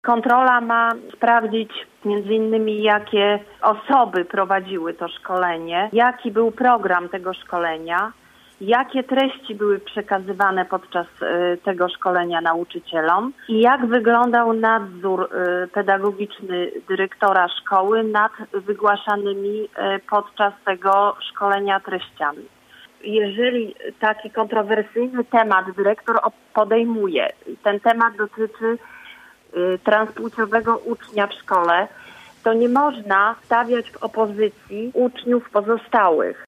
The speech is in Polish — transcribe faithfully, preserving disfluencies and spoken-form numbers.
Kontrola ma sprawdzić między innymi, jakie osoby prowadziły to szkolenie, jaki był program tego szkolenia, jakie treści były przekazywane podczas y, tego szkolenia nauczycielom i jak wyglądał nadzór y, pedagogiczny dyrektora szkoły nad wygłaszanymi y, podczas tego szkolenia treściami. Jeżeli taki kontrowersyjny temat dyrektor podejmuje, ten temat dotyczy y, transpłciowego ucznia w szkole, to nie można stawiać w opozycji uczniów pozostałych.